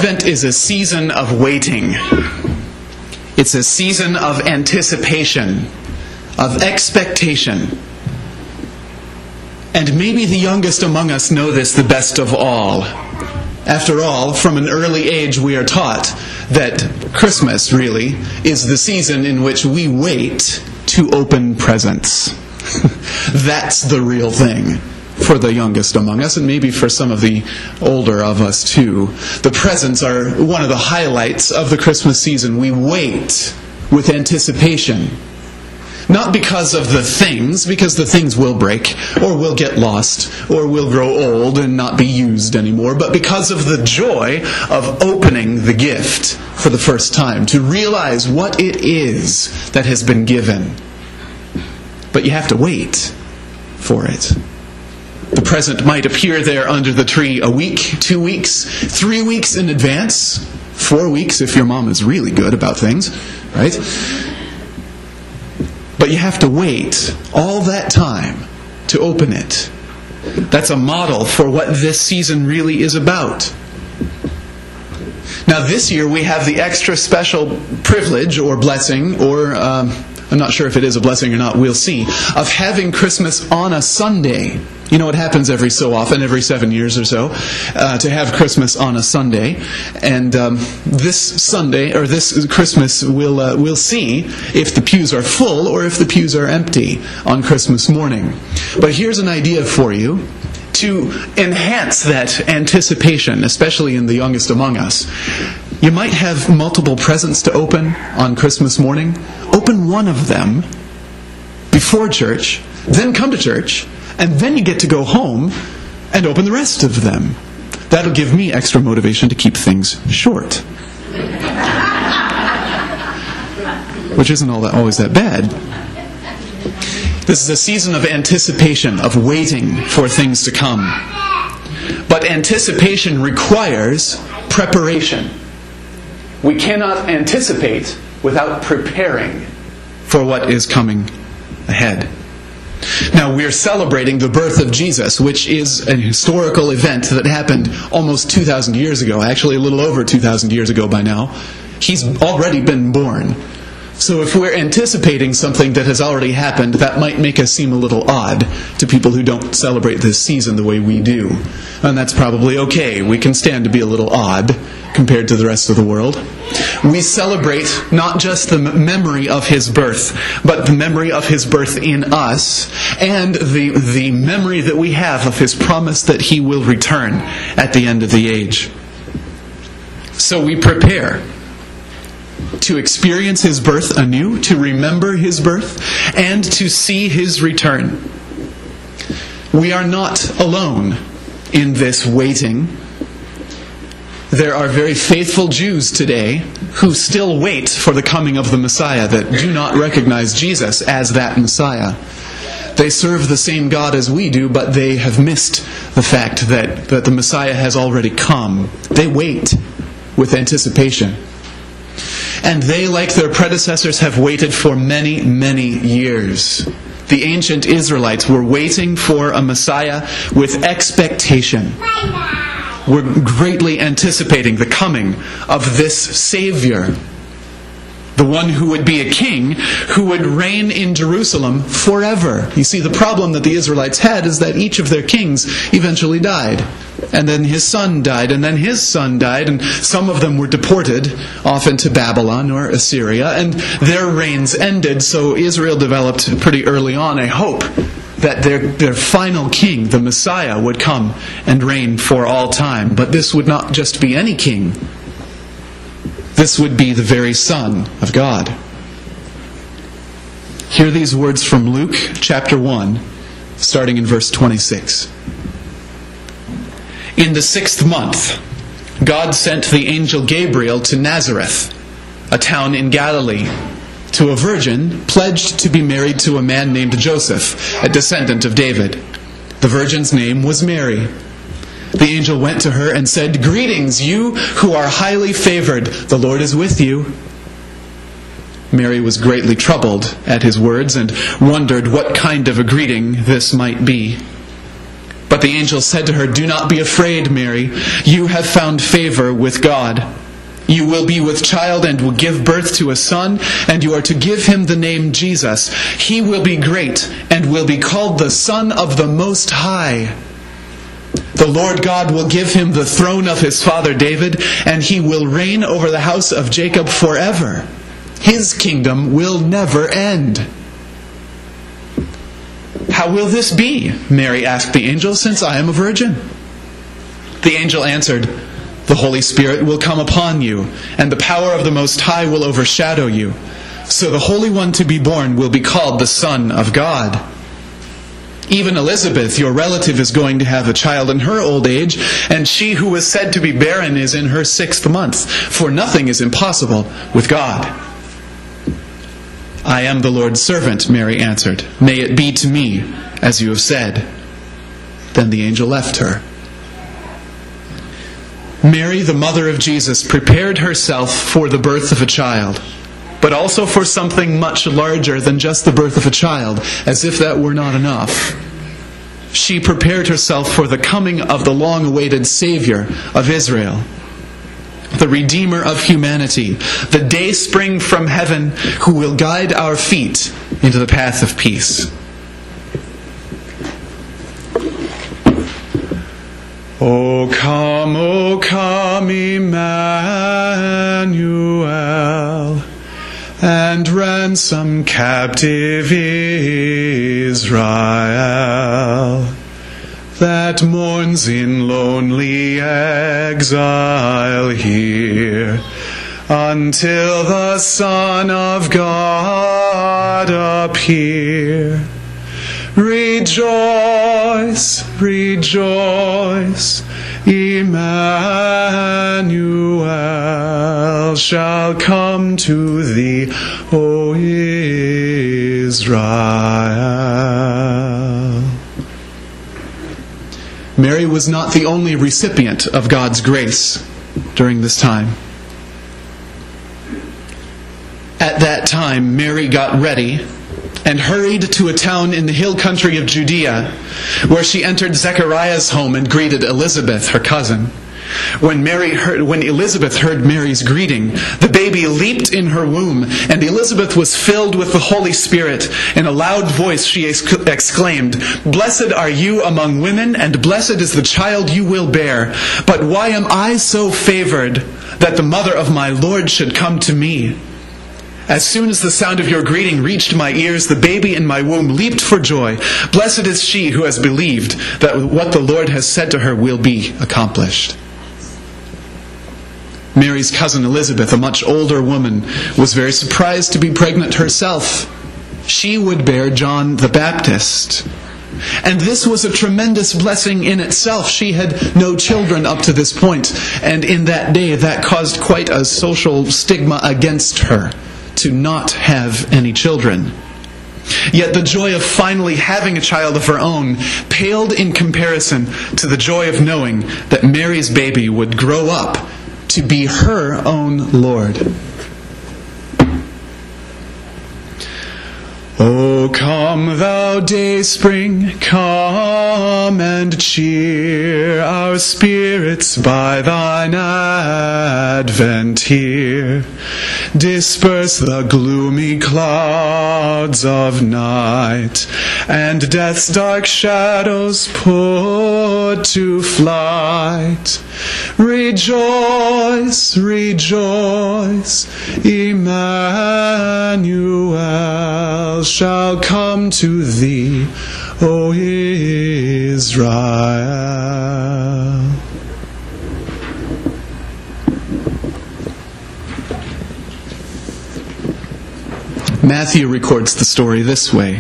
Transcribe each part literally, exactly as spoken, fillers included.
Advent is a season of waiting. It's a season of anticipation, of expectation. And maybe the youngest among us know this the best of all. After all, from an early age we are taught that Christmas, really, is the season in which we wait to open presents. That's the real thing for the youngest among us, and maybe for some of the older of us too. The presents are one of the highlights of the Christmas season. We wait with anticipation. Not because of the things, because the things will break, or will get lost, or will grow old and not be used anymore, but because of the joy of opening the gift for the first time, to realize what it is that has been given. But you have to wait for it. The present might appear there under the tree a week, two weeks, three weeks in advance, four weeks if your mom is really good about things, right? But you have to wait all that time to open it. That's a model for what this season really is about. Now this year we have the extra special privilege or blessing, or um, I'm not sure if it is a blessing or not, we'll see, of having Christmas on a Sunday. You know, it happens every so often, every seven years or so, uh, to have Christmas on a Sunday. And um, this Sunday, or this Christmas, we'll, uh, we'll see if the pews are full or if the pews are empty on Christmas morning. But here's an idea for you to enhance that anticipation, especially in the youngest among us. You might have multiple presents to open on Christmas morning. Open one of them before church, then come to church, and then you get to go home and open the rest of them. That'll give me extra motivation to keep things short. Which isn't all that, always that bad. This is a season of anticipation, of waiting for things to come. But anticipation requires preparation. We cannot anticipate without preparing for what is coming ahead. Now, we're celebrating the birth of Jesus, which is an historical event that happened almost two thousand years ago, actually a little over two thousand years ago by now. He's already been born. So if we're anticipating something that has already happened, that might make us seem a little odd to people who don't celebrate this season the way we do. And that's probably okay. We can stand to be a little odd compared to the rest of the world. We celebrate not just the memory of His birth, but the memory of His birth in us, and the, the memory that we have of His promise that He will return at the end of the age. So we prepare to experience His birth anew, to remember His birth, and to see His return. We are not alone in this waiting. There are very faithful Jews today who still wait for the coming of the Messiah, that do not recognize Jesus as that Messiah. They serve the same God as we do, but they have missed the fact that, that the Messiah has already come. They wait with anticipation. And they, like their predecessors, have waited for many, many years. The ancient Israelites were waiting for a Messiah with expectation. We're greatly anticipating the coming of this Savior, the one who would be a king, who would reign in Jerusalem forever. You see, the problem that the Israelites had is that each of their kings eventually died. And then his son died, and then his son died, and some of them were deported off into Babylon or Assyria, and their reigns ended, so Israel developed pretty early on a hope that their, their final king, the Messiah, would come and reign for all time. But this would not just be any king. This would be the very Son of God. Hear these words from Luke chapter one, starting in verse twenty-six. In the sixth month, God sent the angel Gabriel to Nazareth, a town in Galilee, to a virgin pledged to be married to a man named Joseph, a descendant of David. The virgin's name was Mary. The angel went to her and said, "Greetings, you who are highly favored. The Lord is with you." Mary was greatly troubled at his words and wondered what kind of a greeting this might be. But the angel said to her, "Do not be afraid, Mary. You have found favor with God. You will be with child and will give birth to a son, and you are to give him the name Jesus. He will be great and will be called the Son of the Most High. The Lord God will give him the throne of his father David, and he will reign over the house of Jacob forever. His kingdom will never end." "How will this be?" Mary asked the angel, "since I am a virgin?" The angel answered, "The Holy Spirit will come upon you, and the power of the Most High will overshadow you. So the Holy One to be born will be called the Son of God. Even Elizabeth, your relative, is going to have a child in her old age, and she who was said to be barren is in her sixth month, for nothing is impossible with God." "I am the Lord's servant," Mary answered. "May it be to me as you have said." Then the angel left her. Mary, the mother of Jesus, prepared herself for the birth of a child, but also for something much larger than just the birth of a child, as if that were not enough. She prepared herself for the coming of the long-awaited Savior of Israel, the Redeemer of humanity, the dayspring from heaven who will guide our feet into the path of peace. O come, O come, Emmanuel, and ransom captive Israel, that mourns in lonely exile here, until the Son of God appear. Rejoice, rejoice, Emmanuel shall come to thee, O Israel. Mary was not the only recipient of God's grace during this time. At that time, Mary got ready and hurried to a town in the hill country of Judea, where she entered Zechariah's home and greeted Elizabeth, her cousin. When Mary heard, when Elizabeth heard Mary's greeting, the baby leaped in her womb, and Elizabeth was filled with the Holy Spirit. In a loud voice she exclaimed, "Blessed are you among women, and blessed is the child you will bear. But why am I so favored that the mother of my Lord should come to me? As soon as the sound of your greeting reached my ears, the baby in my womb leaped for joy. Blessed is she who has believed that what the Lord has said to her will be accomplished." Mary's cousin Elizabeth, a much older woman, was very surprised to be pregnant herself. She would bear John the Baptist. And this was a tremendous blessing in itself. She had no children up to this point, and in that day that caused quite a social stigma against her, to not have any children. Yet the joy of finally having a child of her own paled in comparison to the joy of knowing that Mary's baby would grow up to be her own Lord. O come thou dayspring, come and cheer our spirits by thine advent here. Disperse the gloomy clouds of night, and death's dark shadows put to flight. Rejoice, rejoice, Emmanuel shall come to thee, O Israel. Matthew records the story this way.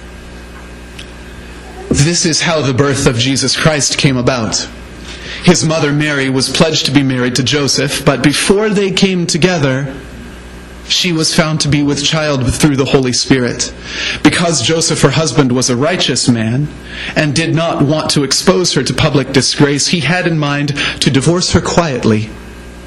This is how the birth of Jesus Christ came about. His mother Mary was pledged to be married to Joseph, but before they came together, she was found to be with child through the Holy Spirit. Because Joseph, her husband, was a righteous man and did not want to expose her to public disgrace, he had in mind to divorce her quietly.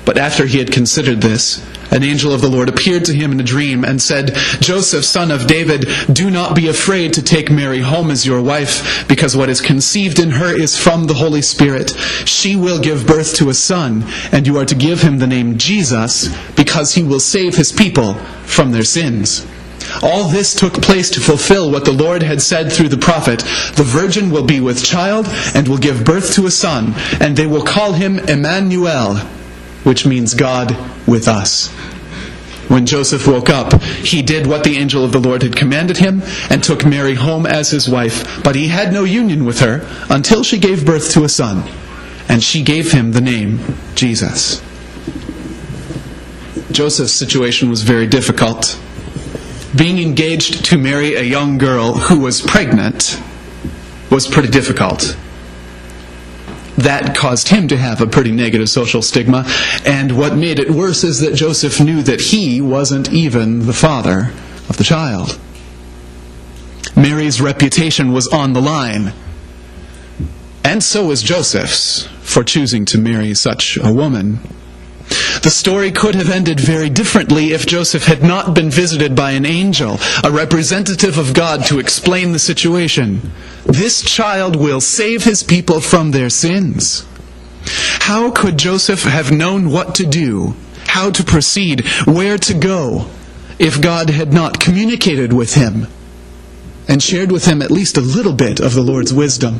But after he had considered this, an angel of the Lord appeared to him in a dream and said, Joseph, son of David, do not be afraid to take Mary home as your wife, because what is conceived in her is from the Holy Spirit. She will give birth to a son, and you are to give him the name Jesus, because he will save his people from their sins. All this took place to fulfill what the Lord had said through the prophet. The virgin will be with child and will give birth to a son, and they will call him Emmanuel, which means God with us. When Joseph woke up, he did what the angel of the Lord had commanded him and took Mary home as his wife. But he had no union with her until she gave birth to a son, and she gave him the name Jesus. Joseph's situation was very difficult. Being engaged to marry a young girl who was pregnant was pretty difficult. That caused him to have a pretty negative social stigma, and what made it worse is that Joseph knew that he wasn't even the father of the child. Mary's reputation was on the line, and so was Joseph's, for choosing to marry such a woman. The story could have ended very differently if Joseph had not been visited by an angel, a representative of God, to explain the situation. This child will save his people from their sins. How could Joseph have known what to do, how to proceed, where to go, if God had not communicated with him and shared with him at least a little bit of the Lord's wisdom?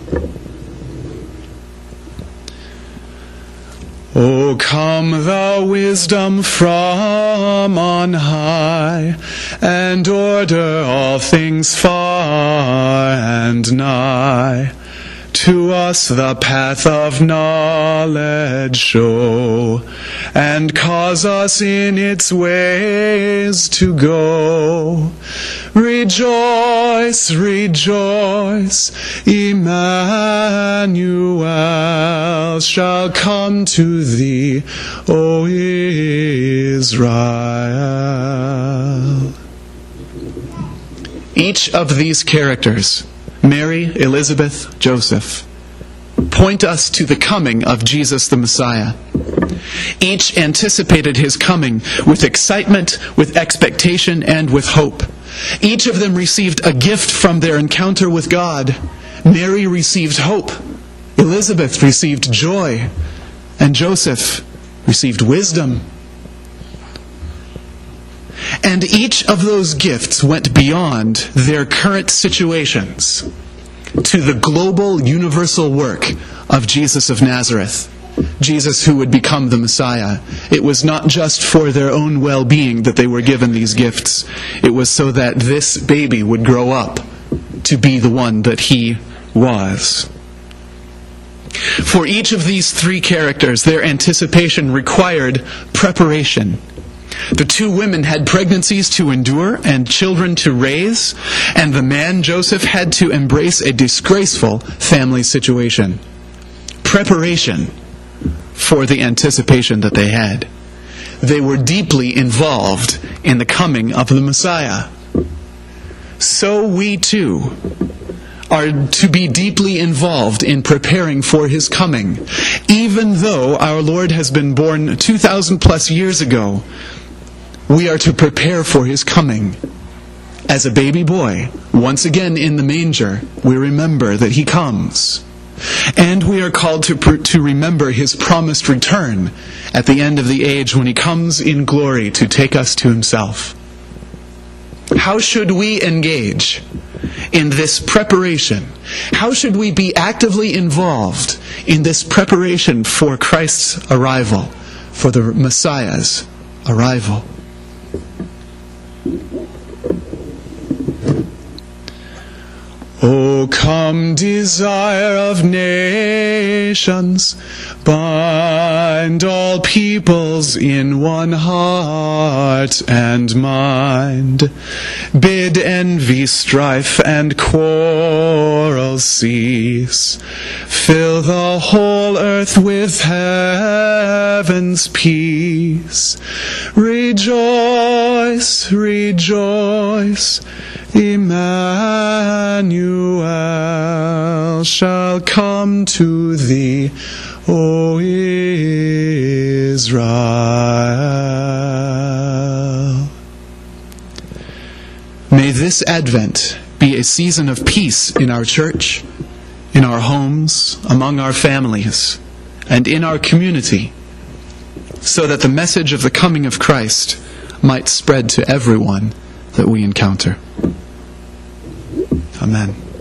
O come thou wisdom from on high, and order all things far and nigh. To us the path of knowledge show, and cause us in its ways to go. Rejoice, rejoice, Emmanuel shall come to thee, O Israel. Each of these characters, Mary, Elizabeth, Joseph, point us to the coming of Jesus the Messiah. Each anticipated his coming with excitement, with expectation, and with hope. Each of them received a gift from their encounter with God. Mary received hope, Elizabeth received joy, and Joseph received wisdom. And each of those gifts went beyond their current situations to the global, universal work of Jesus of Nazareth, Jesus who would become the Messiah. It was not just for their own well-being that they were given these gifts. It was so that this baby would grow up to be the one that he was. For each of these three characters, their anticipation required preparation. The two women had pregnancies to endure and children to raise, and the man, Joseph, had to embrace a disgraceful family situation. Preparation for the anticipation that they had. They were deeply involved in the coming of the Messiah. So we too are to be deeply involved in preparing for his coming. Even though our Lord has been born two thousand plus years ago, we are to prepare for his coming. As a baby boy, once again in the manger, we remember that he comes. And we are called to, to remember his promised return at the end of the age when he comes in glory to take us to himself. How should we engage in this preparation? How should we be actively involved in this preparation for Christ's arrival, for the Messiah's arrival? O come, desire of nations, bind all peoples in one heart and mind. Bid envy, strife, and quarrel cease. Fill the whole earth with heaven's peace. Rejoice, rejoice, Emmanuel shall come to thee, O Israel. Israel. May this Advent be a season of peace in our church, in our homes, among our families, and in our community, so that the message of the coming of Christ might spread to everyone that we encounter. Amen.